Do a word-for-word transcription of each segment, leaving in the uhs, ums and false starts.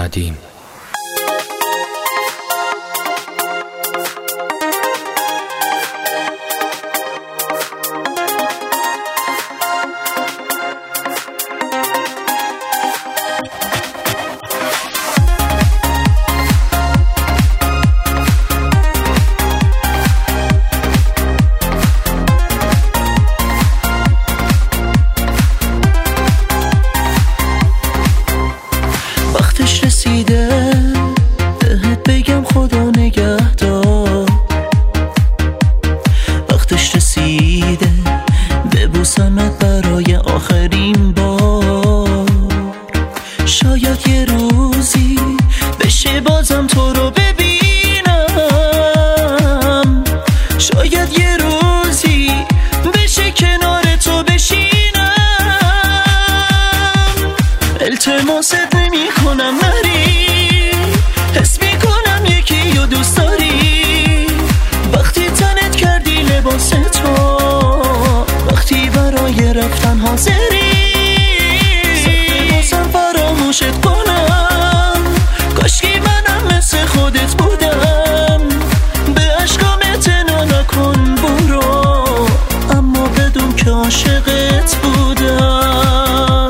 ندیم. وقتش رسیده بهت بگم خدا نگهدار، وقتش رسیده ببوسمت برای آخرین بار. شاید یه روزی بشه بازم تو رو ببینم، شاید یه روزی بشه کنار تو بشینم. التماست نمی کنم نری، حس می کنم یکی رو دوست داری. وقتی تنت کردی لباس تو، وقتی برای رفتن حاضری. سخته بازم فراموشت کنم، کاشکی منم مثل خودت بودم. به عشقام اعتنا نکن برو، اما بدون که عاشقت بودم.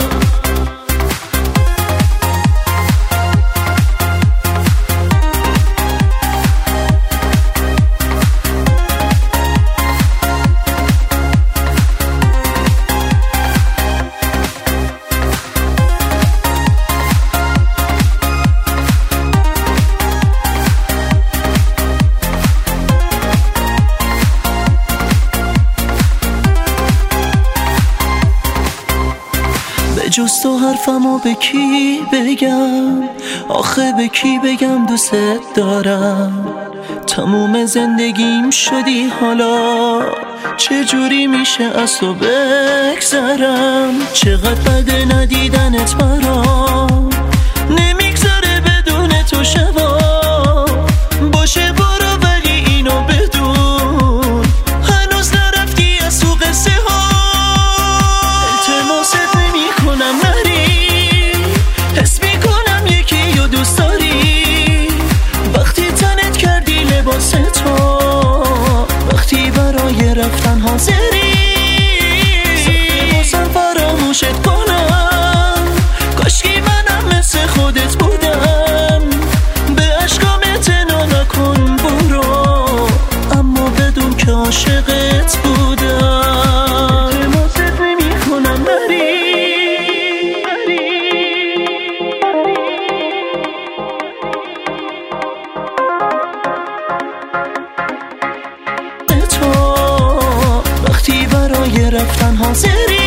جز تو حرفمو به کی بگم، آخه به کی بگم دوست دارم. تموم زندگیم شدی حالا، چجوری میشه از تو بگذرم. چقدر بده ندیدنت برام، نمیگذره بدون تو شبا. باشه برو ولی اینو بدون، هنوز نرفتی از تو قصه ها. التماست نمی کنم نری، حس می کنم یکی رو دوست داری. وقتی تنت کردی لباس تو، وقتی برای رفتن حاضری. سخته بازم فراموشت کنم، کاشکی منم مثل خودت بودم. به عشقام اعتنا نکن برو، اما بدون که عاشقت بودم. التماست نمی کنم نری. تو وقتی برای رفتن حاضری.